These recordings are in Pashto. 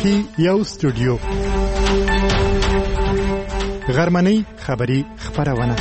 کې یو استودیو غرمنۍ خبری خبرونه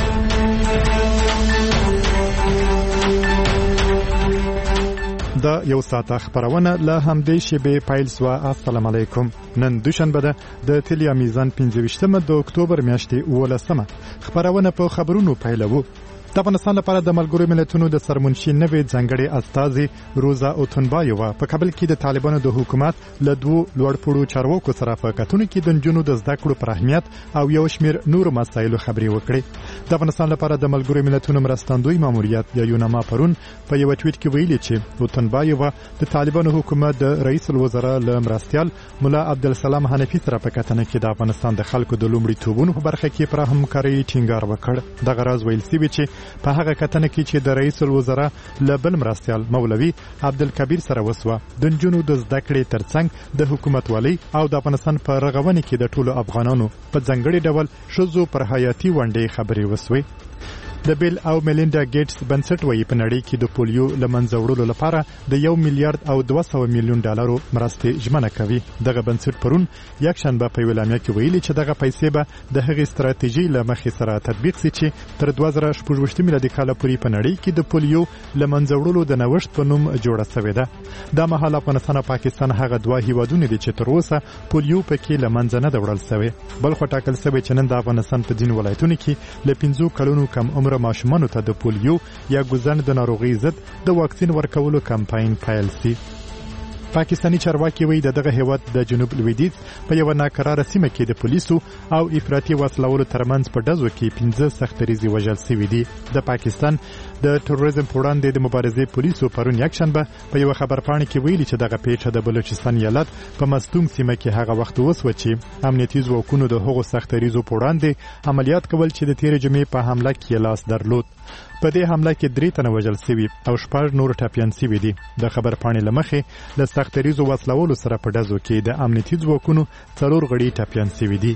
دا یو ساعت خبرونه له همدې شیبې پیل سوا. السلام علیکم. نن دوشنبه ده د تلیا میزان 25 د اکتوبر میاشتې 18 خبرونه په خبرونو پیلوو. د افغانستان لپاره د ملګرو ملتونو د سرمنشي نوې ځانګړي استازي روزا اوتونبایووا په کابل کې د طالبانو د حکومت له دوه لوړپوړو چارواکو سره په کتونو کې د نجونو د زده کړو پر اهمیت او یو شمېر نور مسایلو خبرې وکړې. د افغانستان لپاره د ملګرو ملتونو مرستندوی ماموریت یا یوناما پرون په یو ټویټ کې ویلي چې اوتونبایووا د طالبانو حکومت د رئیس الوزرا له مرستیال مولا عبدالسلام حنفي سره په کتنه کې د افغانستان د خلکو د لومړیتوبونو په برخه کې پر همکارۍ ټینګار وکړ. دغه راز ویل شوی چې په هغه کتنه کې چې د رئیس الوزرا له بل مرستیال مولوي عبدالکبیر سره وسوه د نجونو د زده کړې ترڅنګ د حکومت والی او د افغانستان په رغونې کې د ټولو افغانانو په ځانګړي ډول ښځو پر حیاتي ونډې خبرې وسوې. د بیل او میلینډا ګیټس بنسټ وایي په نړۍ کې د پولیو له منځه وړلو لپاره د 1 میلیارډ او 200 میلیون ډالرو مرستې ژمنه کوي. دغه بنسټ پرون یکشنبه په اعلامیه کې ویلي چې دغه پیسې به د هغې ستراتیژي له مخې سره تطبیق شي چې تر 2016 میلادي کال پورې په نړۍ کې د پولیو له منځه وړلو د نوښت په نوم جوړه شوې ده. دا مهال افغانستان او پاکستان هغه دوه هیوادونه دي چې تر اوسه پولیو پکې له منځه نه وړل شوی. بل خو ټاکل شوی چې نن د افغانستان په ځینو ولایتونو کې له 15 کلونو کم عمر ماشومانو ته د پولیو یا ګوزن د ناروغۍ ضد د واکسین ورکولو کمپاین پیل شي. پاکستانی چارواکي وایي دغه هیواد د جنوب لویدیځ په یو ناکراره سیمه کې د پولیسو او افراطي وسلوالو ترمنځ په ډزو کې 15 سختریزي وژل شوي دي. د پاکستان د تروریزم په وړاندې د مبارزې پولیسو پرون یکشنبه په یو خبرپاڼه کې ویلي چې دغه پیښه د بلوچستان ایالت په مستونګ سیمه کې هغه وخت وسوه چې امنیتي ځواکونو د هغو سختریزو په وړاندې عملیات کول چې د تیر جمعې په حمله کې لاس درلود. په دې حمله کې 3 تنه وژل شوي او 6 نور ټپیان شوي دي. د خبرپاڼې له مخې له سختریزو وسلوالو سره په ډزو کې د امنیتي ځواکونو 4 غړي ټپیان شوي دي.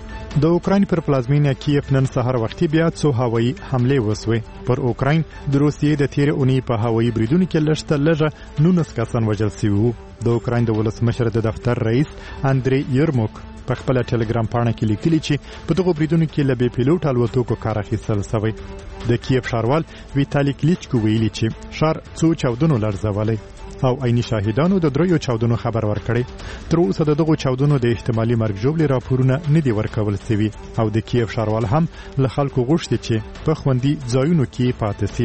د اوکراین پر پلازمینه کیف نن سهار وختي بیا څو هوایي حملې وسوې. پر اوکراین د روسیې د تیر اونۍ په هوایي بریدونو کې لږه 19 کسان وژل شوي وو. د اوکراین د ولسمشر د دفتر رئیس اندری یرموک په خپل ټلګرام پاڼه کې لیکلي چې په دغه بریدونو کې له بې پیلوټ الوتکو کار اخیستل شوی. د کیف ښاروال ویتالي کلیچکو ویلي چې ښار څو چاودنو لړزولی او عیني شاهدانو د 3 چاودنو خبر ورکړی. تر اوسه د دغو چاودنو د احتمالي مرګ ژوبلې راپورونه نه دي ورکول شوي او د کیف ښاروال هم له خلکو غوښتي چې په خوندي ځایونو کې پاتې شي.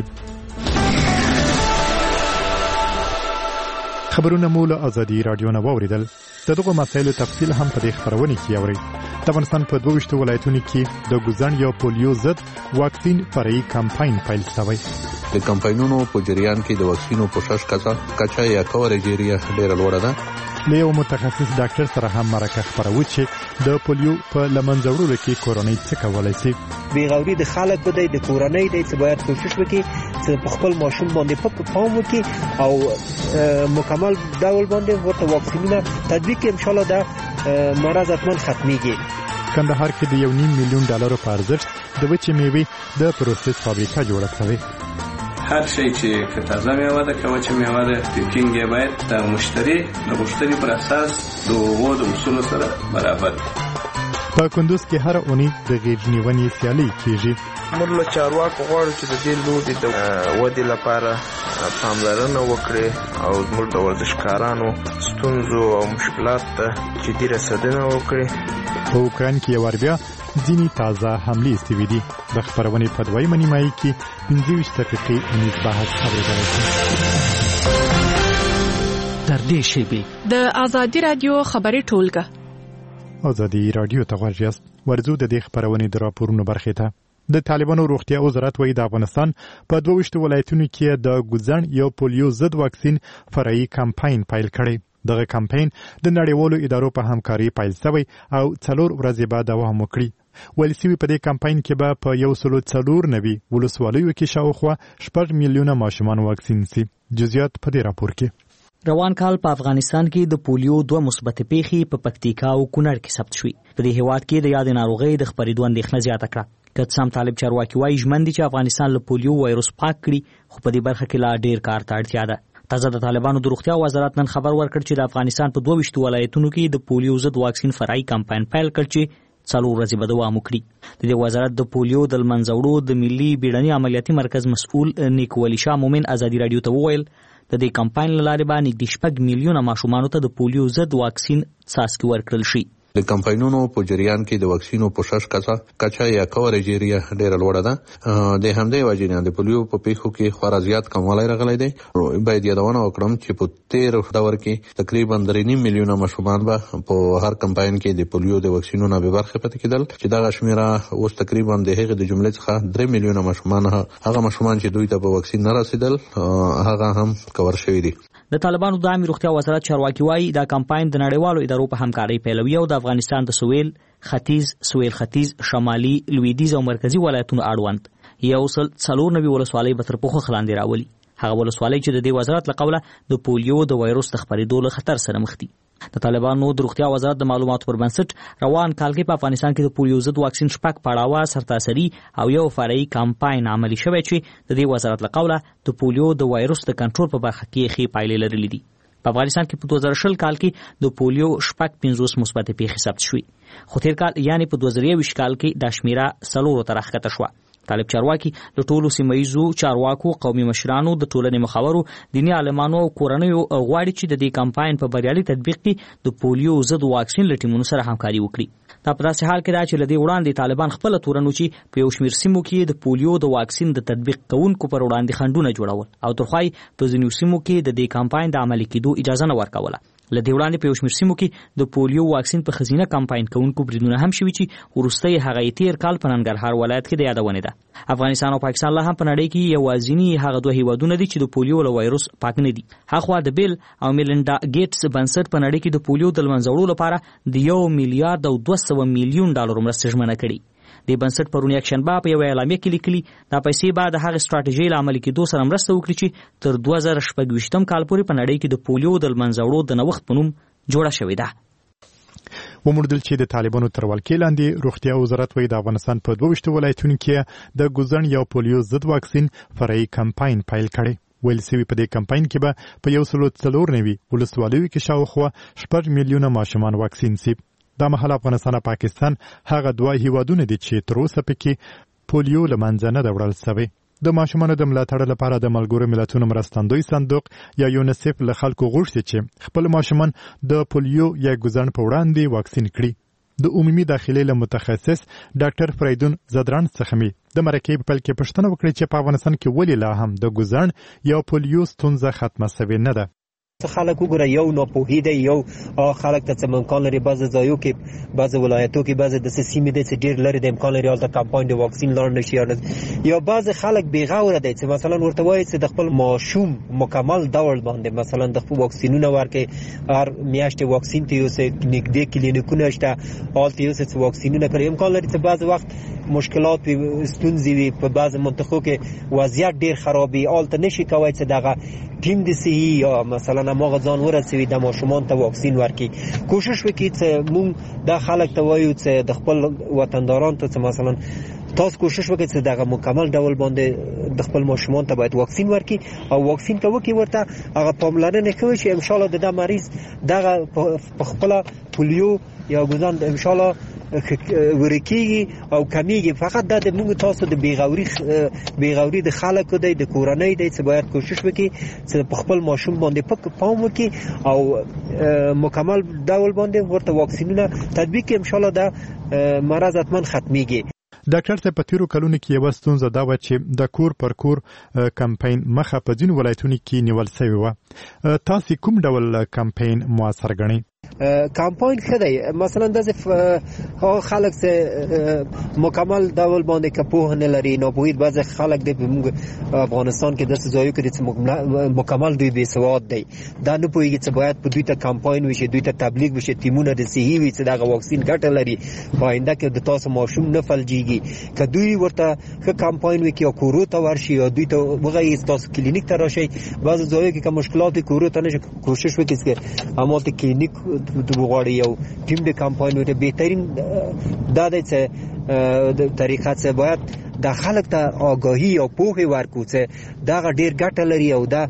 خبرونه مو له ازادي رادیو نه واوریدل. دغه مسایلو تفصیل هم په دې خبرونه کې اورئ. د افغانستان په 22 ولایتونو کې د ګوزن یا پولیو ضد واکسین فرعي کمپاین پیل شوی. د کمپاینونو په جریان کې د واکسینو پوښښ کچا یا کورېج ایریا ډېره لوړه ده. له یو متخصص ډاکټر سره هم مرکه خبرو چې د پولیو په لمنځه وړلو کې کورنۍ څه کولای شي. بیغوري د خلک بده د کورنۍ د څه باید کوشش وکړي چې په خپل ماشوم باندې پام وکړي او مکمل ډول باندې ورته واکسینونه تطبیق کړي. ان شاء الله دا مرض حتما ختميږي. کندهار کې د 1.5 میلیون ډالرو په ارزښت د وچې میوې د پروسس فابریکه جوړه شوې. هر شی چې تازه میوه ده که وچه میوه ده پیکینګ یې باید د مشتری د غوښتنې پر اساس د هغو د اصولو سره برابر. په کندوز کې هر اونۍ د غیر نیونې سیالي کیږي. موږ له چارواکو غواړو چې د دې لوبې د ودې لپاره پاملرنه وکړي او موږ د ورزشکارانو ستونزو او مشکلات ته جدي رسېدنه وکړي. په اوکراین کې یو بیا ځینې تازه حملې شوي دي. د خبرونې په دویمه نیمایي کې 25 دقیقې نیز بحث اورېدلی شي. تر دې شیبې د ازادي رادیو خبري ټولګه ازادي رادیو ته غوږ یاست. ورځو د دې خبرونې د راپورونو برخې ته. د طالبانو روغتیا وزارت وایي د افغانستان په 22 ولایتونو کې د ګوزن یا پولیو ضد واکسین فرعي کمپاین پیل کړی. دغه کمپاین د نړیوالو ادارو په همکاري پیل شوی او 4 ورځې بعد دوام وکړي. ویل شوي په دې کمپاین کې به په 194 ولسوالیو کې شاوخوا 6 میلیونه ماشومان واکسین شي. جزئیات په دې راپور کې. روان کال په افغانستان کې د پولیو 2 مثبت پیښې په پکتیکا او کونړ کې ثبت شوې. په دې هیواد کې د یاد ناروغۍ د خپرېدو اندېښنه زیاته کړه. کڅام طالب چارواکي وایي ژمن دي چې افغانستان له پولیو وایروس پاک کړي، خو په دې برخه کې لا ډېر کار ته اړتیا ده. تازه د طالبانو د روغتیا وزارت نن خبر ورکړ چې د افغانستان په 22 ولایتونو کې د پولیو ضد واکسین فرعي کمپاین پیل کړ چې 4 ورځې به دوام وکړي. د دې وزارت د پولیو د منځ وړو د ملي بیړني عملیاتي مرکز مسؤل نیکولي شاه مومن ازادي رادیو ته وویل د دې کمپاین له لارې به نږدې 6 میلیونه ماشومانو ته د پولیو ضد واکسین څاڅکي ورکړل شي. د کمپاینونو په جریان کې د واکسینو پوشش کچا یا کورېج ایریا ډېره لوړه ده. د همدې وجې نه د پولیو په پیښو کې خورا زیات کموالی راغلی دی. باید یادونه وکړم چې په 13 دور کې تقریبا 3.5 میلیونه ماشومان به په هر کمپاین کې د پولیو د واکسینونو به برخه پاتې کېدل چې دغه شمیره اوس تقریبا د هغې د جملې څخه 3 میلیونه ماشومان هغه ماشومان چې دوی ته په واکسین نه رسیدل هغه هم کور شوي دي. د طالبانو د عامه روغتیا وزارت چارواکي وایي دا کمپاین د نړیوالو ادارو په همکارۍ پیلوي او د افغانستان د سویل ختیځ شمالي لویدیځ او مرکزی ولایتونو اړوند یو سل 94 ولسوالۍ به تر پوښښ لاندې راولي. هغه ولسوالۍ چې د دې وزارت له قوله د پولیو د وایروس د خپرېدو له خطر سره مخ دي. د طالبانو د روغتیا وزارت د معلوماتو پر بنسټ روان کال کې په افغانستان کې د پولیو ضد واکسین 6 پړاوه سرتاسري او یو فرعي کمپاین عملي شوی چې د دې وزارت له قوله د پولیو د وایروس د کنټرول په برخه کې ښې پایلې لرلې دي. په افغانستان کې په 2020 کال کې د پولیو 50 مثبت پیښې ثبت شوې، خو تیر کال یعنی په 2021 کال کې د شمیره 4 ته راښکته شوه. طالب چارواکي د ټولو سیمایزو چارواکو، قومي مشرانو، د ټولنې مخاورو، دیني عالمانو او کورنیو غواړي چې د دې کمپاین په بریالي تطبیق کې د پولیو ضد واکسین له ټیمونو سره همکاري وکړي. دا په داسې حال کې ده چې له دې وړاندې طالبان خپله تورنو چې په یو شمېر سیمو کې د پولیو د واکسین د تطبیق کوونکو پر وړاندې خنډونه جوړول او ترخوای په ځینو سیمو کې د دې کمپاین د عملي کېدو اجازه نه ورکوله. له دې وړاندې په یو شمېر سیمو کې د پولیو واکسین په خزینه کمپاین کوونکو بریدونه هم شوي چې وروسته یې هغه تیر کال په ننګرهار ولایت کې د یادونې ده. افغانستان او پاکستان لا هم په نړۍ کې یوازینی هغه دوه هیوادونه دي چې د پولیو له وایروس پاک نه دي. هاخوا د بیل او میلنډا ګیټس بنسټ په نړۍ کې د پولیو د منځ وړلو لپاره د 1 میلیارډ او 200 میلیون ډالر مرسته ژمنه کړې. د بنسټ پرون یکشنبه په یو اعلامیه کې لیکلي دا پیسې به د هغې ستراتیژۍ له عملي کېدو سره مرسته وکړي چې تر 2026 کال پورې په نړۍ کې د پولیو د منځ وړو د نوښت په نوم جوړه شوې ده. وموندل چې د طالبانو تر ولکې لاندې روغتیا وزارت وایي د افغانستان په 22 ولایتونو کې د ګوزن یو پولیو ضد واکسین فرعي کمپاین پیل کړی. ویل سوي په دې کمپاین کې به په 194 ولسوالیو کې شاوخوا 6 میلیونه ماشومان واکسین شي. دا مهال افغانستان او پاکستان هغه دوه هیوادونه دي چې تر اوسه پکې پولیو له منځه نه ده وړل سوی. د ماشومانو د ملاتړ لپاره د ملګرو ملتونو مرستندوی صندوق یا یونیسف له خلکو غوښتي چې خپل ماشومان د پولیو یا ګوزن په وړاندې واکسین کړي. د عمومي داخلي له متخصص ډاکټر فریدون زدران څخه مې د مرکې په پیل کې پوښتنه وکړه چې په افغانستان کې ولې لا هم د ګوزن یا پولیو ستونزه ختمه سوې نه ده. خلک وګوره یو ناپوهي دی، یو خلک ته څه امکان لري بعضې ځایو کې بعضې ولایتو کې بعضې داسې سیمې دی چې ډېر لرې د امکان لري هلته کمپاین د واکسین لاړ نه شي یا بعضې خلک بېغوره دی چې مثلا ورته وایي چې د خپل ماشوم مکمل ډول باندې مثلا د خپل واکسینونه ورکړي، هر میاشتې واکسین ته یوسې نږدې کلینیکونه شته هلته یوسې چې واکسینونه کړي. امکان لري چې بعضې وخت مشکلات وي، ستونزې وي، په بعضې منطقو کې وضعیت ډېر خراب وي، هلته نشي کولی چې دغه ټیم د صحي یا مثلا هماغه ځان ورسوي د ماشومان ته واکسین ورکړي. کوشش وکړي چې موږ دا خلک ته وایو چې د خپل وطندارانو ته چې مثلا تاسو کوشش وکړئ چې دغه مکمل ډول باندې د خپل ماشومان ته باید واکسین ورکړي او واکسین ته وکړي ورته هغه پاملرنه کوي چې ان شاء الله د مریض دغه په خپل پولیو یا ګوزن ان شاء الله ورکیږي او کمیږي. فقط دا د موږ تاسو د بیغوري د خلکو دی د کورنۍ دی چې باید کوشش وکړي چې په خپل ماشوم باندې پام وکړي او مکمل ډول باندې ورته واکسینونه تطبیق کړي. ان شاء الله دا مرض حتما ختمیږي. ډاکټر ته په تیرو کلونو کې یوه ستونزه دا وه چې د کور پر کور کمپاین مخه په ځینو ولایتونو کې نیول سوې وه. تاسې کوم ډول کمپاین موثر ګڼئ؟ کمپاین ښه دی. مثلا داسې هغه خلک چې مکمل ډول باندې که پوهه نه لري، ناپوهي، بعضې خلک دی په موږ افغانستان کې داسې ځایو کې دي چې مکمل دوی بې سواد دی، دا نه پوهېږي چې باید په دوی ته کمپاین وشي، دوی ته تبلیغ وشي، ټیمونه د صحي وي چې دغه واکسین ګټه لري، په آینده کې د تاسو ماشوم نه فلجېږي. که دوی ورته ښه کمپاین وکړي یا کورو ته ورشي یا دوی ته وغواړي تاسو کلینیک ته راشئ. بعضې ځایو کې که مشکلات وي کورو ته نه شي، کوشش وکړي چې همالته کلینیک وغواړي یو ټیم د کمپاین ورته. بهترین دا دی چې د طریقه چې باید د خلک ته آگاهي او پوهه ورکړو چې دغه ډېر ګټه لري او دا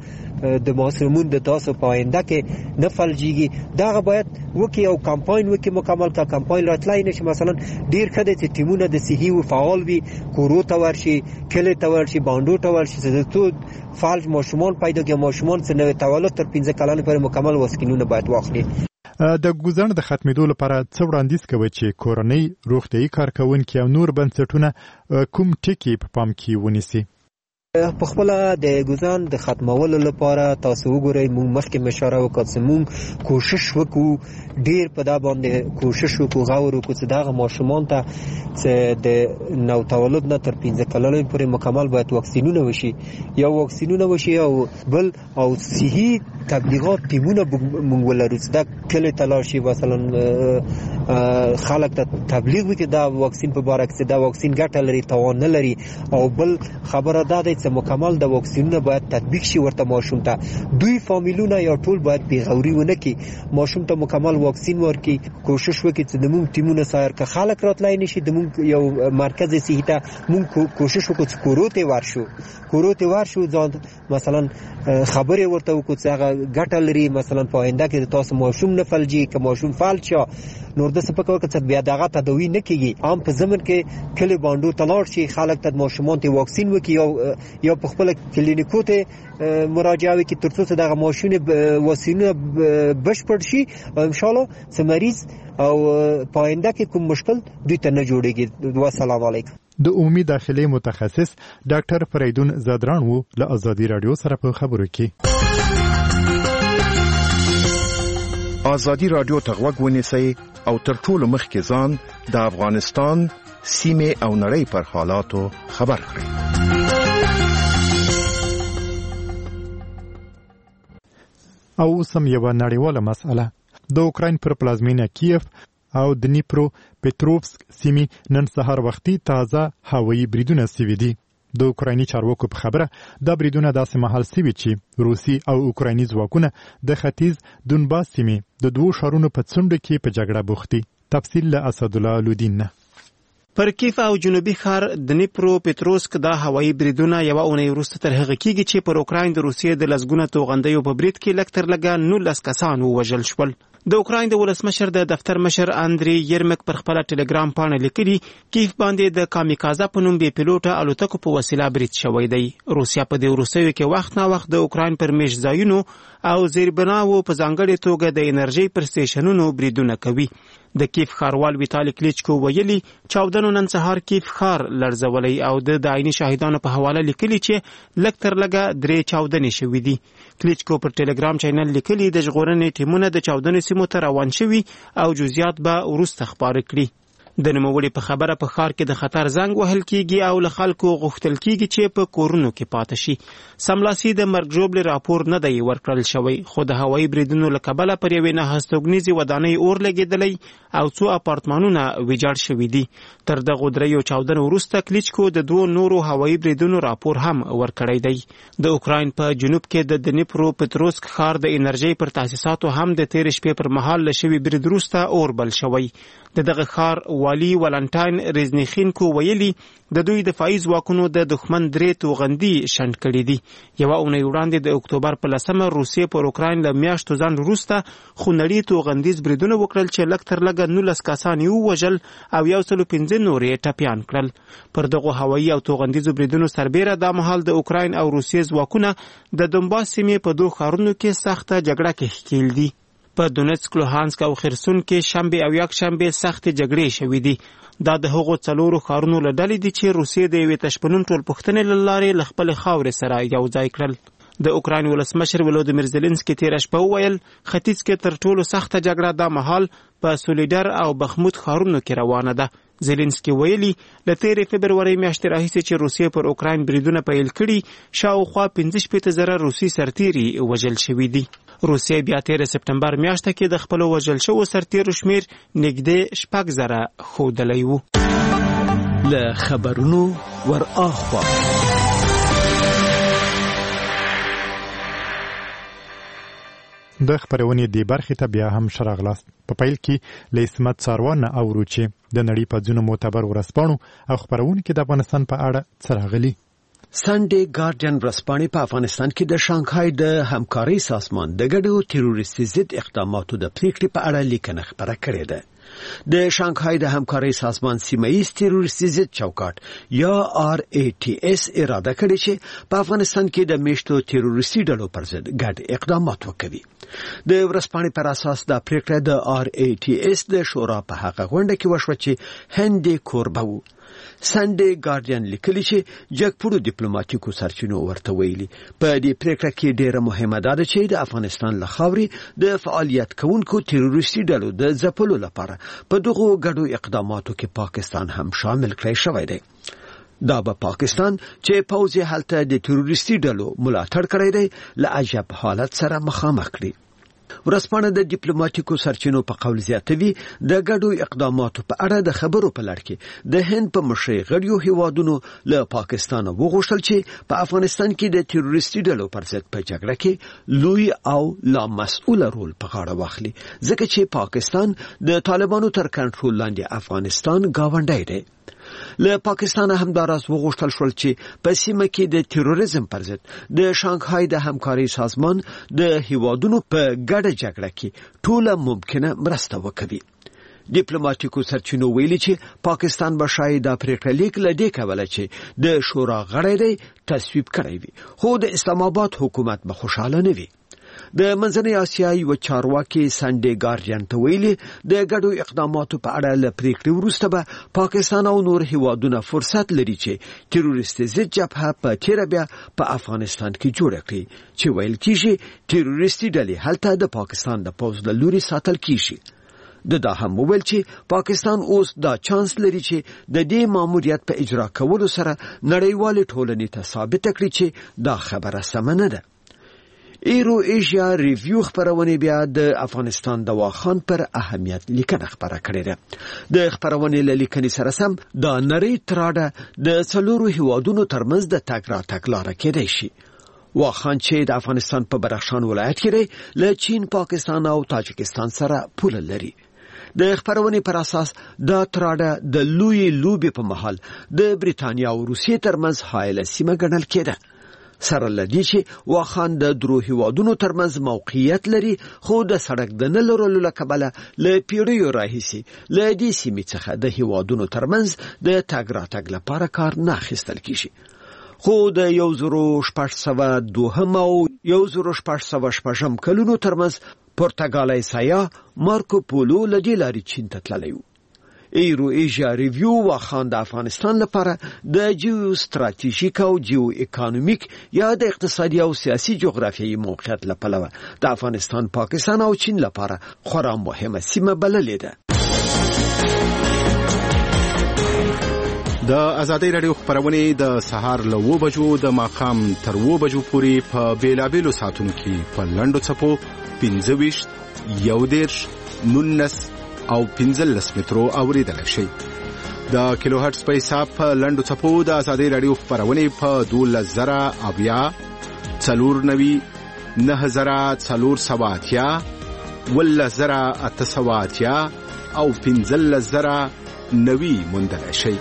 د محصلمون د تاسو په آینده کې نه فلجیږي دا باید وکي او کمپاین وکي مکمل کا کمپاین راتلای نشي مثلا ډیر کده چې ټیمونه د صحي او فعال وي کورو ته ورشي کله ته ورشي باندو ته ورشي چې ته فالج ماشومان پیدا کې ماشومان چې نوې تولد تر 15 کلونو پورې مکمل وسکینونه باید واخلي د ګوزن د ختمېدو لپاره څو وړاندیز کوي چې کورنۍ روغتيایي کارکونکي او نور بنسټونه کوم ټکي په پام کې ونیسي په خپل د ګوزن د ختمولو لپاره تاسو وګورئ موږ مخکې مشوره وکړه چې موږ کوشش وکړو ډیر په دا باندې کوشش وکړو غوړو کو چې دا ماشومان ته چې د نو تولد نه تر 15 کلونو پورې مکمل باید واکسینونه وشي یا واکسینونه وشي او بل او صحي تبلیغات ټیمونه موږ ولرو چې دا کله تلاشي مثلا خلک ته تبلیغ وکړي دا واکسین په اړه چې دا واکسین ګټه لري توان نه لري او بل خبره ده چې مکمل د واکسینونه باید تطبیق شي ورته ماشوم ته دوی فامیلونه یا ټول باید بیغوري ونه کی ماشوم ته مکمل واکسین ورکي کوشش وکړي چې د موږ ټیمونه سایر که خلک راتلای نشي د موږ یو مرکز صحي ته موږ کوشش وکړو چې کوروته ورشو ځان مثلا خبرې ورته وکړو چې هغه ګټه لري مثلا په آینده کې تاسو ماشوم نه فلجي که ماشوم فالج شي نور د سپکور کې بیا دغه تداوی نه کیږي عام په زمن کې کلی باندې تلاړ شي خلک ته ماشومان ته واکسین وکي یا په خپل کلینیکو ته مراجعه وکي ترڅو دغه ماشوم واکسینونه بشپړ شي ان شاء الله چې مریض او پاینده کې کوم مشکل دوی ته نه جوړيږي والسلام علیکم د عمومي داخلي متخصص ډاکټر فریدون زادران وو له ازادي رادیو سره په خبرو کې ازادي رادیو ته غوږ ونیسئ او تر ټولو مخکې ځان د افغانستان سیمه او نړۍ پر حالاتو خبر کړئ او سم یو نړیواله مسأله د اوکراین پر پلازمینه کیف او د نیپرو پټروفسک سیمې نن سهار وختي تازه هوایي بریدونه سوي دي د اوکرایني چارواکو په خبره دا بریدونه داسې مهال سوي چې روسي او اوکرایني ځواکونه د ختیځ دونباس سیمې د دوو ښارونو په څنډه کې په جګړه بوخت دي تفصیل له اسدالله لودین پر کیف او جنوبي ښار د نیپرو پټروسک دا هوایي بریدونه یو اونۍ وروسته تر هغه کېږي چې پر اوکراین د روسیې د لسګونه توغندیو په برید کې لږ تر لږه 19 کسان ووژل شول د اوکراین د ولسمشر د دفتر مشر اندری یرمک پر خپل ټلګرام باندې لیکلي کیف باندې د کامیکازا په نوم بې پیلوټه الوتکو په وسیله برید شوی دی روسیا په دې وروستیو کې وخت نه وخت د اوکراین پر میش ځایونو او زیربناو په ځانګړي توګه د انرژي پر سټیشنونو بریدونه کوي د کیف ښاروال ویتالی کلیچکو ویلي چاودنو نن سهار کیف ښار لړزولی او د عیني شاهدانو په حواله لیکلي چې لږ تر لږه 3 چاودنې شوې دي کلیچکو پر ټلګرام چینل لیکلي د ژغورنې ټیمونه د چاودنې سیمو ته روان شوي او جزئیات به وروسته خپاره کړي د نوموړي په خبره په ښار کې د خطر زنګ وهل کیږي او له خلکو غوښتل کیږي چې په کورونو کې پاتې شي سملاسي د مرګ ژوبلې راپور نه دی ورکړل شوی خو د هوایي بریدونو له کبله پر یوې نه هستوګنیزې ودانۍ اور لګېدلی او څو اپارتمانونه ویجاړ شوي دي تر دغو دریو چاودنو وروسته کلیچکو د دوو نورو هوایي بریدونو راپور هم ورکړی دی د اوکراین په جنوب کې د دنیپرو پټروسک ښار د انرژۍ پر تاسیساتو هم د تېرې شپې پر مهال له شوي برید وروسته اور بل شوی د دغه ښار والی ولنټاین ریزنیخینکو ویلي د دوی دفاعي ځواکونو د دښمن 3 توغندي شنډ کړي دي یو اونۍ وړاندې د اکتوبر په 10 روسیې پر اوکراین له میاشتو ځان وروسته خونړي توغندیز بریدونه وکړل چې لږ تر لږه 19 کسان یې ووژل او 115 نور یې ټپیان کړل پر دغو هوایي او توغندیزو بریدونو سربیره دا مهال د اوکراین او روسیې ځواکونه د دونباس سیمې په 2 ښارونو کې سخته جګړه کې ښکیل دي په دونیتسک لوهانسک او خرسون کې شنبه او یک شنبه سخت جګړې شوې دي دا د هغو څلورو ښارونو له ډلې دي چې روسیې د یوې تشپنون ټولپوښتنې له لارې له خپلې خاورې سره یو ځای کړل د اوکراین ولسمشر ولودیمیر زيلنسکي تېره شپه وویل ختیځ کې تر ټولو سخته جګړه دا مهال په سولیډر او بخمود ښارونو کې روانه ده زيلنسکي ویلي له 13 فبروري میاشتې راهیسې چې روسیې پر اوکراین بریدونه پیل کړي شاوخوا 15,000 روسي سرتیري وژل شوي دي روسیې بیا 13 سپتمبر میاشته کې د خپل وژل شوو سرتیرو شمیر نږدې 6,000 ښودلی و له خبرونو ور اخوا د خبرونې دی برخې ته بیا هم شراغلاست په پیل کې له اسمت څاروان اورو چې د نړۍ په ځینو معتبر ورځپاڼو او خبرونکو د افغانستان په اړه څرغلي سنډي ګارډین ورځپاڼې په افغانستان کې د شانګهای د همکارۍ سازمان د ګډو تروریستي ضد اقداماتو د پریکړې په اړه لیکنه خپره کړې ده. د شانګهای د همکارۍ سازمان سیمه‌ایز تروریستي ضد چوکاټ یا RATS اراده کړې چې په افغانستان کې د میشتو تروریستي ډلو پر ضد ګډ اقدامات وکړي. د ورځپاڼې پر اساس د پریکړې د RATS د شورا په هغه غونډه کې وشوه چې هندي کوربه وو. سنډي ګارډین لیکلی چې جګپوړو ډیپلوماټیکو سرچینو ورته ویلي په دې پریکړه کې ډېره مهمه ده چې د افغانستان له خاورې د فعالیت کوونکو تروریستي ډلو د ځپلو لپاره په دغو ګډو اقداماتو کې پاکستان هم شامل کړی شوی دی. دا به پاکستان چې پوځ هلته د تروریستي ډلو ملاتړ کړی دی له عجب حالت سره مخامخ کړي. ورځپاڼه د ډیپلوماټیکو سرچینو په قول زیاتوي د ګډو اقداماتو په اړه د خبرو په لړ کې د هند په مشرۍ غړیو هیوادونو له پاکستان وغوښتل چې په افغانستان کې د تروریستي ډلو پر ضد په جګړه کې لوی او لا مسؤل رول په غاړه واخلي ځکه چې پاکستان د طالبانو تر کنټرول لاندې افغانستان گاونډی دی. له پاکستان هم داراز وغوښتل شول چې په سیمه کې د تروریزم پر ضد د شانګهای د همکارۍ سازمان د هیوادونو په ګډه جګړه کې ټوله ممکنه مرسته وکړي. ډیپلوماټیکو سرچینو ویلي چې پاکستان به شاید د پریکړې لیک له دې کبله چې د شورا غړی دی تصویب کړی وي خو د اسلام آباد حکومت به خوشاله نه وي. د منځنۍ اسیا یو چارواکي سنډي ګارډین ته ویلي د ګډو اقداماتو په اړه له پریکړې وروسته به پاکستان او نور هیوادونه فرصت لري چې تروریستي ضد جبهه په تیر بیا په افغانستان کې جوړه کړي چې ویل کیږي تروریستي ډلې هلته د پاکستان د پوځ له لوري ساتل کیږي. دا هم ویل چې پاکستان اوس دا چانس لري چې د دې ماموریت په اجرا کولو سره نړیوال ټولنې ته ثابت کړي چې دا خبره سمه نه ده. ایرو ایشیا ریویو خبرونه بیا د افغانستان د واخان پر اهمیت لیکنه خبره کړې ده. د خبرونه لیکنې سره سم د نری تراډه د څلورو هیوادونو ترمنځ د تګ راتګ لاره کېدای شي. واخان چې د افغانستان په بدخشان ولایت کې دی له چین، پاکستان او تاجکستان سره پوله لري. د خبرونه پر اساس دا تراډه د لوی لوبي په محل د بریتانیا او روسیې ترمنځ حایله سیمه ګڼل کېده. سره لدی چې واخان د درو هیوادونو ترمنځ موقعیت لري خو د سړک د نه لرلو له کبله له پیړیو راهیسې له دې سیمې څخه د هیوادونو ترمنځ د تګ راتګ لپاره کار نه اخیستل کیږي. خو د 1802 او 1806 کلونو ترمنځ پرتګالي سیاح مارکو پولو له دې لارې چین ته تللی و. ایرو ایشیا ریویو واخان د افغانستان لپاره د جیو ستراتیژیک او جیو اکونومیک یا د اقتصادي او سیاسي جغرافیایي موقعیت لپاره د افغانستان، پاکستان او چین لپاره خورا مهمه سیمه بللې ده. د آزادۍ رادیو خبرونه د سهار له 9 بجو د ماښام تر 9 بجو پورې په بیلابیلو ساعتونو کې په لنډو څپو 25 11 19 او 15 مترو اوریدل شي. د کیلو هرتز په حساب په لنډو څپو د آزادۍ رادیو خبرونه په 12000 490 9480 10880 او 15090 موندل شي.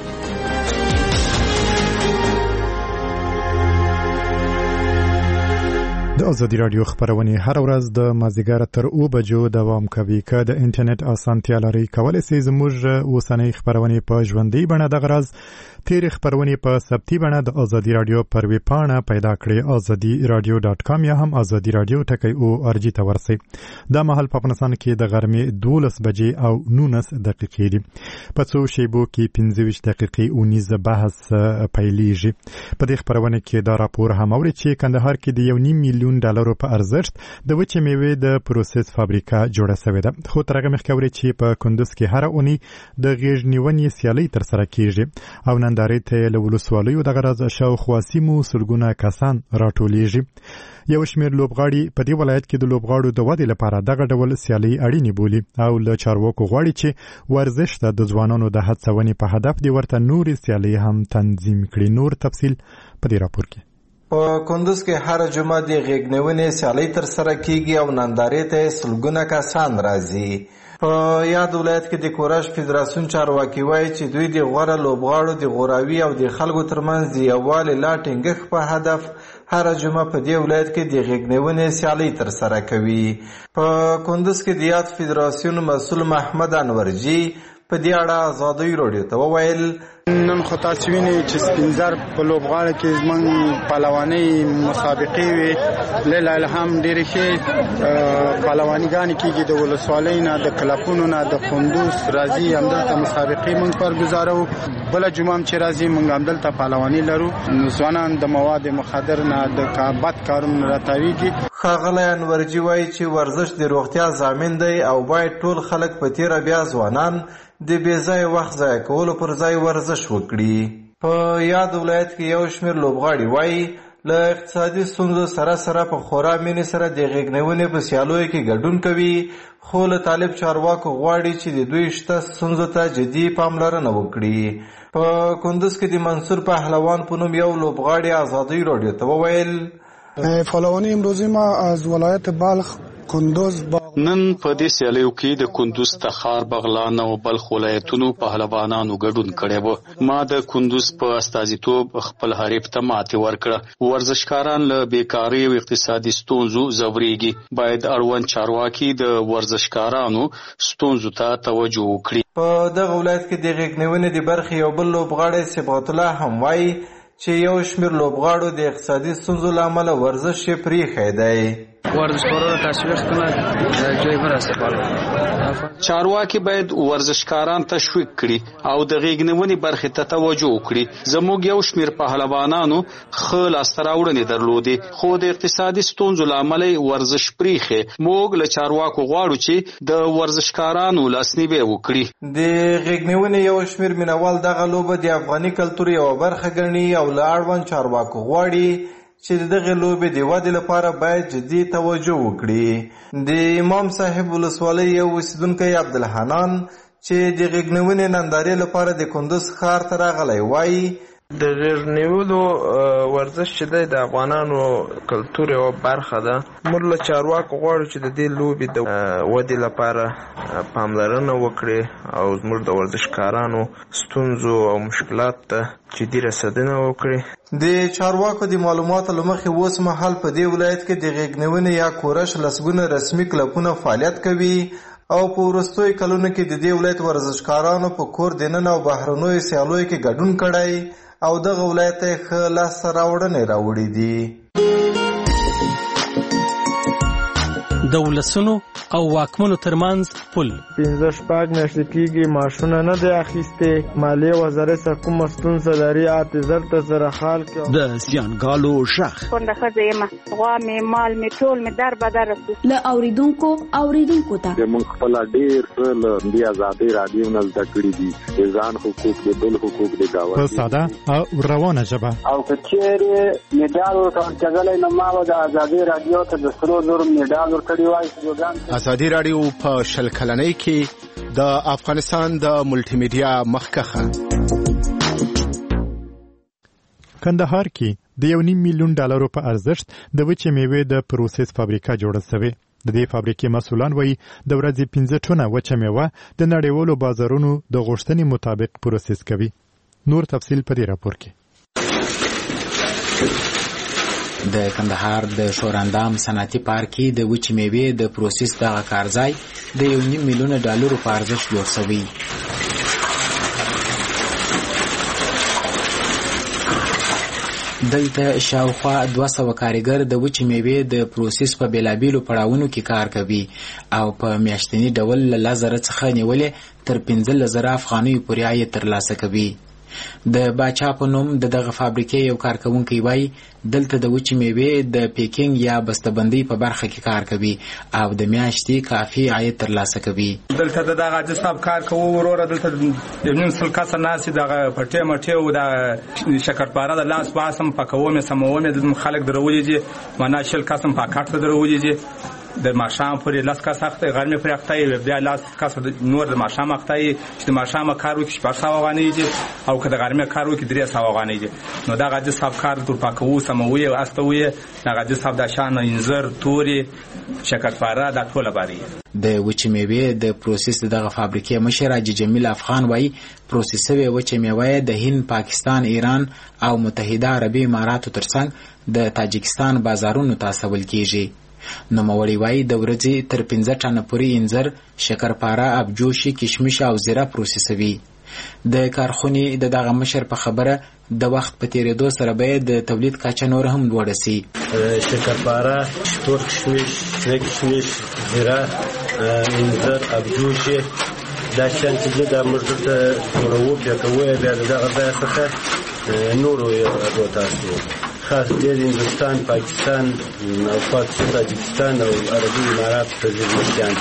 د ازادي رادیو خبرونه هر ورځ د مازیګر تر 9 بجو دوام کوي. که د انټرنیټ اسانتیا لري کولای شئ زموږ اوسنۍ خبرونه په ژوندۍ بڼه د غرض تیر خبرونه په ثبتی بڼه د ازادي رادیو پر ویب پاڼه پیدا کړئ azadi.radio.com یا هم azadi.radio.org ته ورسئ. دا مهال په افغانستان کې د غرمې 12 بجې او 19 دقیقې دي. په څو شیبو کې 25 دقیقې اونیز بحث پیلېږي. په دې خبرونه کې دا راپور هم اوري چې کندهار کې د 1.5 میلیون ډالرو په ارزښت د وچې میوې د پروسس فابریکه جوړه شوې ده. خو تر هغه مخکې اوري چې په کندوز کې هر اونۍ د غیږ نیونې سیالۍ ترسره کیږي او نندارې ته له ولسوالیو د غرض شاوخوا سیمو سلګونه کسان راټولیږي. یو شمېر لوبغاړي په دې ولایت کې د لوبغاړو د ودې لپاره دغه ډول سیالۍ اړینې بولي او له چارواکو غواړي چې ورزش ته د ځوانانو د هڅونې په هدف دی ورته نورې سیالۍ هم تنظیم کړي. نور تفصیل په دې راپور کې. په کندوز کې هر جمعه د غیږ نیونې سیالۍ ترسره کیږي او نندارې ته سلګونه کسان راځي. په یاد ولایت کې د کورش فدراسیون چارواکي وایي چې دوی د غوره لوبغاړو د غوراوي او د خلکو ترمنځ د یووالي لا ټینګښت په هدف هر جمعه په دې ولایت کې د غېږنیونې سیالۍ ترسره کوي. په کندوز کې د یاد فدراسیون مسؤل محمد انورجي په دې اړه آزادۍ راډیو ته وویل نن خو تاسو وینئ چې سپینزر په لوبغاړو کې زموږ پهلوانۍ مسابقې وې، لله الحمد ډېرې ښې پهلوانیګانې کېږي. د ولسوالۍ نه د کلبونو نه د کندوز راځي، همدلته مسابقې موږ برګزاروو. بله جمعه هم چې راځي موږ همدلته پهلواني لرو. ځوانان د مواد مخدر نه د بد کارونو نه راتاویږي. ښاغلی انورجي وایي چې ورزش د روغتیا ضامن دی او باید ټول خلک په تیره بیا ځوانان د بې ځایه وخت ضایع کولو پر ځای ورزش وکړي. په یاد ولایت کې یو شمېر لوبغاړي وایي له اقتصادي ستونزو سره سره په خورا مینې سره د غېږنیونې په سیالیو کې ګډون کوي، خو له طالب چارواکو غواړي چې د دوی شته ستونزو ته جدي پاملرنه وکړي. په کندوز کې د منصور پهلوان په نوم یو لوبغاړي آزادۍ راډیو ته وویل پهلوانی امروزی ما از ولایت بلخ کندوز نن په دې سیالیو کې د کندوز تخار بغلان او بلخ ولایتونو پهلوانانو ګډون کړی و. ما د کندوز په استازیتوب خپل حریف ته ماتې ورکړه. ورزشکاران له بیکارۍ او اقتصادي ستونزو ځورېږي. باید اړوند چارواکي د ورزشکارانو ستونزو ته توجه وکړي. په دغه ولایت کې د غېږنیونې د برخې یو بل لوبغاړی صبغت الله هم وایي چې یو شمېر لوبغاړو د اقتصادي ستونزو له امله ورزش یې پرېښی دی. ورزشکارانو تشویق کنه جای برسه. چارواکي باید ورزشکاران تشویق کړي او د غېږنیونې برخې ته توجه وکړي. زموږ یو شمېر پهلوانانو ښه لاسته راوړنې درلودې، خو د اقتصادي ستونزو له امله ورزش پرېښی. موږ له چارواکو غواړو چې د ورزشکارانو لاسنیوی وکړي. د غېږنیونې یو شمېر مینوال دغه لوبه د افغاني کلتور یوه برخه ګڼي او له اړوند چارواکو غواړي چې دغه لوبې د ودې لپاره باید جدي توجه وکړي. د امام صاحب ولسوالۍ یو اوسیدونکی عبدالحنان چې د غېږنیونې نندارې لپاره د کندوز ښار ته راغلی وایي د غېږنیولو ورزش چې دی د افغانانو کلتور یوه برخه ده. موږ له چارواکو غواړو چې د دې لوبې د ودې لپاره پاملرنه وکړي او زموږ د ورزشکارانو ستونزو او مشکلات ته جدي رسېدنه وکړي. د چارواکو د معلوماتو له مخې اوس مهال په دې ولایت کې د غېږنیونې یا کورش لسګونه رسمي کلبونه فعالیت کوي او په وروستیو کلونو کې د دې ولایت ورزشکارانو په کور دننه او بهرنیو سیالیو کې ګډون کړی او دغه ولایت ته ښه لاسته راوړنې راوړي دي. د ولسونو او واکمنو ترمنځ پل 15 میاشتې کېږي معاشونه نه دی اخیستې. مالیې وزارت څخه کومه ستونزه لري اعتذار ته سره حال کې د زیانګالو شخ کونډه ښځه یم، غوا مې مال مې ټول مې در بدر رسو له اوریدونکو ته موږ خپل ډېر څه له دې ازادۍ رادیو نه زده کړي دي. د ځان حقوق د بل حقوق د ګاونډي په ساده او روانه ژبه او که چېرې مډال ورکول کېدلی نو ما به د ازادۍ رادیو ته د سرو زرو مډال ورکړی وای. ازادي رادیو په 20 کلنۍ کې د افغانستان د ملټي میډیا مخکخه کندهار کې د $1.5 میلیون په ارزښت د وچې میوې د پروسس فابریکه جوړه شوې. د دې فابریکې مسؤلان وایي د ورځې 15 ټنه وچه میوه د نړیوالو بازارونو د غوښتنې مطابق پروسس کوي. نور تفصیل په دې راپور کې. د کندهار د شوراندام صنعتي پارک کې د وچې میوې د پروسس دغه کارځای د $1.5 میلیون په ارزښت جوړ شوی. دلته شاوخوا 200 کارګر د وچې میوې د پروسس په بیلابیلو پړاوونو کې کار کوي او په میاشتني ډول له 1000 څخه نیولې تر 15000 افغانیو پورې عاید ترلاسه کوي. د باچا په نوم دغه فابریکې یو کارکونکي وایي دلته د وچې میوې د پیکینګ یا بسته‌بندۍ په برخه کې کار کوي او د میاشتې کافي عاید ترلاسه کوي. دلته دغه جساب کار کوو وروره دلته یو نیم سل کسه ناس دغه پټې مټې او د شکرپاره د لاس باسم پکوم سموم د خلک درولې دي معنا شل کسم پاکټ درولې دي د ماښام پورې 10 کس اخته غرمه پورې اخته بیا 10 کس نور د ماښام اخته چې د ماښام کار وکړي 400 افغانۍ دي او که د غرمه کار وکړي 300 افغانۍ دي. نو دا غاجي صاحب کار تر پاکو سموي او استوي دا غاجي صاحب د شان انځر توري شکرپاره د ټوله باري د وچې میوې د پروسس دغه فابریکې مشر حاجي جمیل افغان وایي پروسسوي وچې میوې د هند، پاکستان، ایران او متحده عربي اماراتو ترڅنګ د تاجکستان بازارونو ته استول کیږي. نوموړی وایي د ورځې تر 15 ټنه پورې انځر، شکرپاره، ابجوشي، کشمش او زیره پروسسوي. د کارخونې د دغه مشر په خبره د وخت په تیریدو سره به د تولید کچه نور هم لوړه سي. شکرپاره، تور کشمش، شنه کشمش، زیره، انځر، ابجوشي دا شیان چې د موږ دلته جوړوو بیا کوو بیا د دغه ځای څخه نورو هېوادو ته استوو. خاص ډېر هندوستان، پاکستان او تاجکستان او عربي امارات ته ځي مشیان.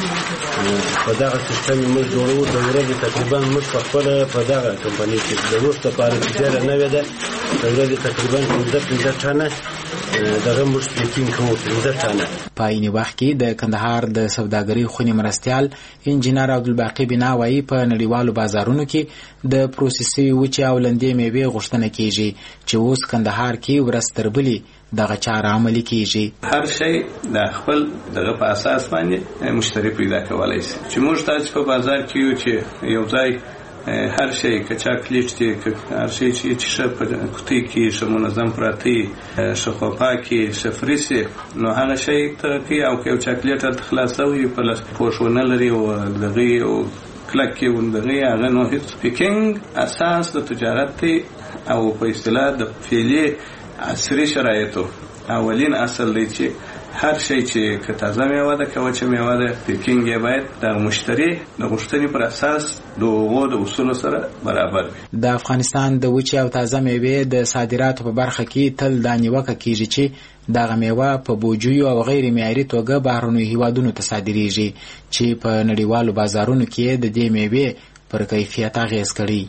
په دغه سیستم موږ جوړوو. د ورځې تقریبا موږ په خپله په دغه کمپنۍ کې د وروسته لپاره چې ډېره نوې ده د ورځې تقریبا 15 ټنه دغه موږ پیکینګ کوو 15 ټنه. په عین وخت کې د کندهار د سوداګرۍ خونې مرستیال انجینر عبدالباقي بنا وایي په نړیوالو بازارونو کې د پروسسوي وچې او لندې میوې غوښتنه کیږي چې اوس کندهار کې ورځ تر بلې دغه چاره عملي کیږي. هر شی د خپل دغه په اساس باندې مشتری پیدا کولای شي. چې موږ تاسو په بازار کې یو چې یو ځای هر شی که چاکلیټ دی که هر شی چې ښه په کوټې کې ښه منظم پراته ښه خوپاکې ښه فریسي نو هغه شی ته کوي او که یو چاکلیټ هلته خلاصوي په پوښ ونه لري او دغه او کلک کې وندغه هغه نو هیڅ پیکینګ اساس د تجارت دی او په اصطلاح د فعلي عصري شرایطو اولین اصل دی چې هر شی چې که تازه میوه ده که وچه میوه ده پیکینګ یې باید د مشتری د غوښتنې پر اساس د هغو د اصولو سره برابر وي. د افغانستان د وچې او تازه میوې د صادراتو په برخه کې تل دا نیوکه کیږي چې دغه میوه په بوجیو او غیر معیاري توګه بهرنیو هیوادونو ته صادریږي چې په نړیوالو بازارونو کې د دې میوې پر کیفیت اغیز کړي.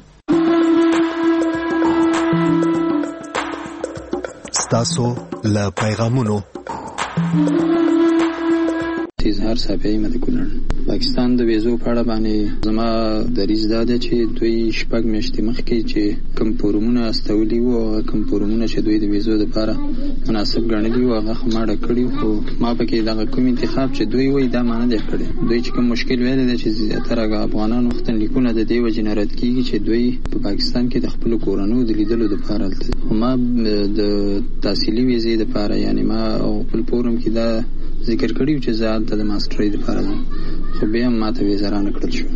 ستاسو له پیغامونو اظهار صافی مده کولن پاکستان د ویزو په اړه باندې زما دریځ دا ده چې دوی شپږ میاشتې مخکې چې کوم فورمونه استولي وو او کوم فورمونه چې دوی د ویزو لپاره مناسب ګڼلي وو هغه خماړه کړي خو ما پکې دغه کوم انتخاب چې دوی وایي دا معنی دی کړی. دوی چې کوم مشکل ویل دی چې زیاتره افغانان وختنلیکونه د دې وجې نه رد کیږي چې دوی په پاکستان کې د خپل کورونو د لیدلو لپاره هلته خو ما د تحصیلي ویزې لپاره یعنی ما خپل فورم کې دا ذکر کړی چې زه هلته د ماسټرۍ لپاره ځم خو بیا هم ماته ویزه رانه کړل شوه.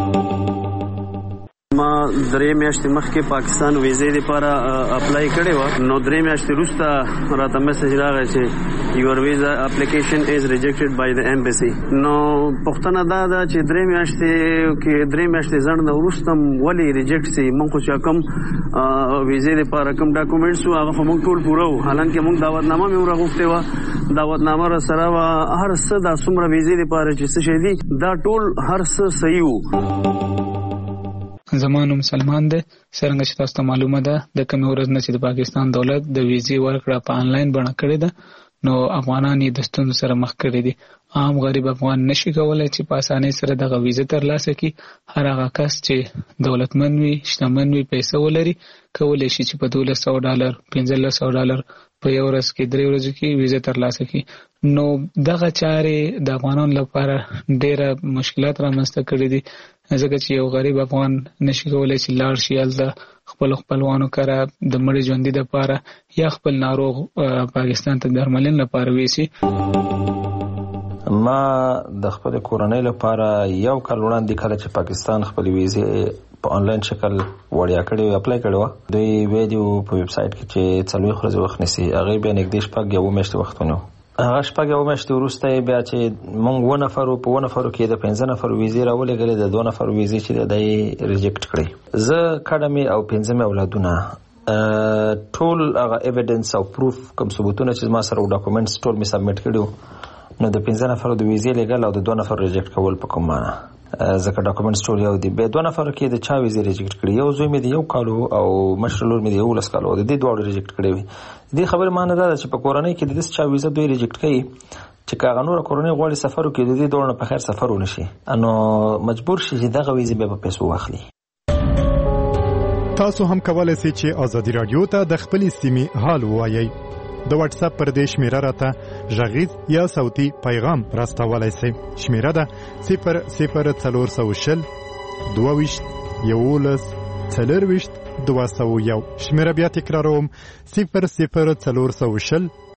ما 3 میاشتې مخکې پاکستان ویزې لپاره اپلای کړې وه نو 3 میاشتې وروسته راته میسج راغی چې یور ویزا اپلیکیشن از ریجیکټډ بای د ایمبیسي. نو پوښتنه دا ده چې 3 میاشتې ځنډ نه وروسته ولې ریجیکټ سي. موږ خو چې کوم ویزې لپاره کوم ډاکومنټس وو هغه خو موږ ټول پوره وو حالانکه موږ دعوتنامه مې ورغوښتې وه دعوتنامه راسره وه هر څه دا څومره ویزې لپاره چې څه شی دي دا ټول هر څه صحیح وو. زما نوم سلمان دی. څرنګه چې تاسو ته معلومه ده د کومې ورځ نه چې د پاکستان دولت د ویزې ورکړه په آنلاین بڼه کړې ده نو افغانان یې د ستونزو سره مخ کړي دي. عام غریب افغان نشي کولای چې په اسانۍ سره دغه ویزه ترلاسه کړي. هر هغه کس چې دولتمن وي شتمن وي پیسې ولري کولی شي چې په $1200 $1500 په یو ورځ کې 3 ورځې کې ویزه ترلاسه کړي. نو دغه چارې د افغانانو لپاره ډېره مشکلات رامنځته کړي دي ځکه چې یو غریب افغان نشي کولای چې لاړ شي هلته خپل خپلوانو کره د مړي ژوندي دپاره یا خپل ناروغ پاکستان ته درملنې لپاره ویسي. ما د خپل کورنۍ لپاره یو کال وړاندې کله چې پاکستان خپل ویزې په آنلاین شکل وړیا کړې او اپلای کړې و دوی ویډیو په ویب سایټ کې چې 4 ورځې وخت نیسي هغه بیا نږدې 6 میاشتې وخت ونیو. هغه 6 میاشتې وروسته بیا چې موږ 9 نفرو په 9 نفرو کې د 15 نفر ویزې راولېږلې د 2 نفر ویزې چې دی ریجیکټ کړې. زه کډمې او 15 اولادونه ټول هغه ایویډنس او پروف کوم ثبوتونه چې ما سره ډاکومنټس ټول می سبمیټ کړو نو د 15 نفر د ویزې لګل او د 2 نفر ریجیکټ کول په کوم معنا ځکه ډاکومنټس ټول یو دي. به 2 نفر کې د چا ویزې ریجیکټ کړي یو زوی مې د 1 کال او مشر لور مې د 11 کال د دې دوه ریجیکټ کړي وي. دې خبره معنی دا ده چې په کورنۍ کې د دې چا ویزه دوی ریجیکټ کړي چې کاغه نور کورونی غواړي سفر وکړي د دې ډول نه په خیر سفر ونشي نو مجبور شي چې دغه ویزه به په پیسو واخلي. تاسو هم کولای شئ چې ازادي رادیو ته د خپلې سیمې حال ووایئ. د واتس اپ پر دې شمیره راته غږیز یا صوتي پیغام راستولای شئ. شمیره ده 00420 22 11 4 201. شمیره بیا تکراروم 00420